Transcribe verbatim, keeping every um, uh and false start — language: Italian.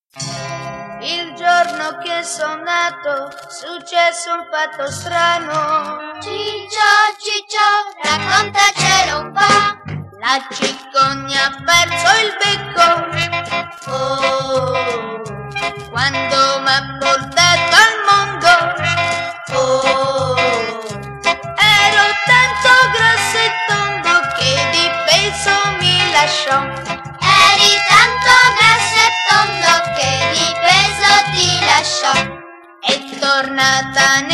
Il giorno che son nato, successo un fatto strano. Ciccio, Ciccio, raccontacelo un po'. La cicogna ha perso il becco, oh, quando m'ha portato al mondo, oh, ero tanto grosso e tondo che di peso mi lasciò. Eri tanto grasso e tondo che di peso ti lasciò. È tornata